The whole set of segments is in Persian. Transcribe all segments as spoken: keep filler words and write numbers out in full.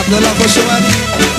دلا خوش اومدی.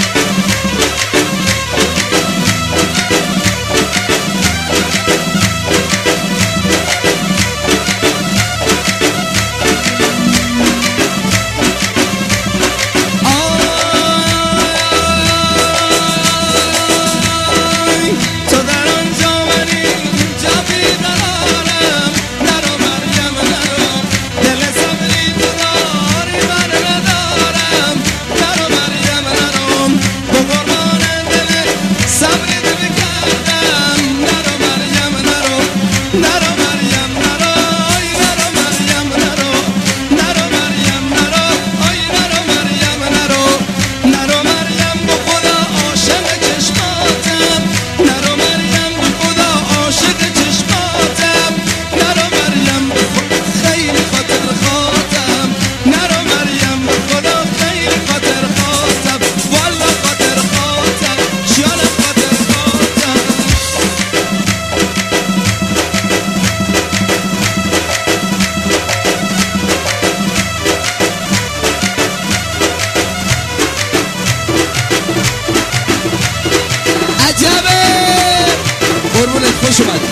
خوش اومد.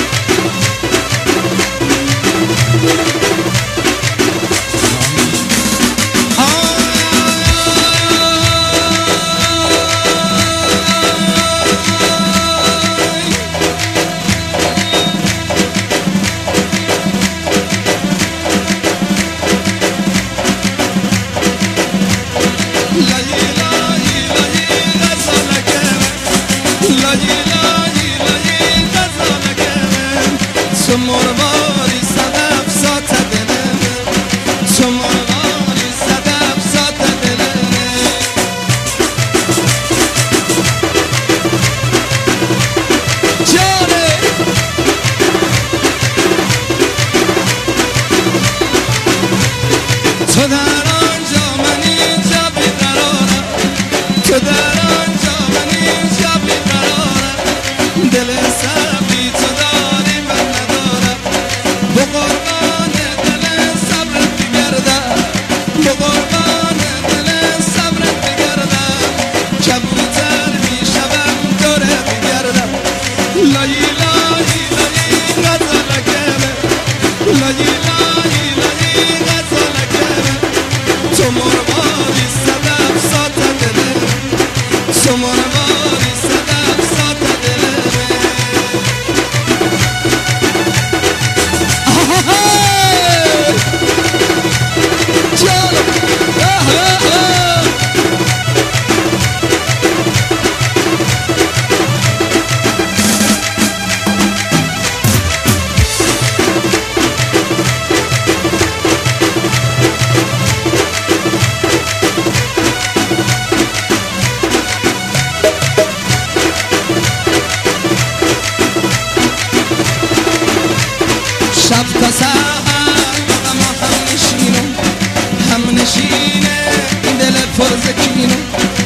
تو مرواری صدف سات دلم، تو مرواری صدف سات دلم. جانه تو در آنجا من اینجا بیقرارم، تو در آنجا من اینجا بیقرارم. دل سبی تو داری من ندارم، به قربان دل صبرت بگردم، به قربان دل صبرت بگردم. کبوتر میشوم دورت بگردم. لایی لایی لایی غزالکمه، لایی لایی لایی غزالکمه. تو مرواری صدف سات دلم، تو مرواری صدف سات دلم. شب تا سحر با ما هم نشینم، هم نشینه دل پر ز کینه.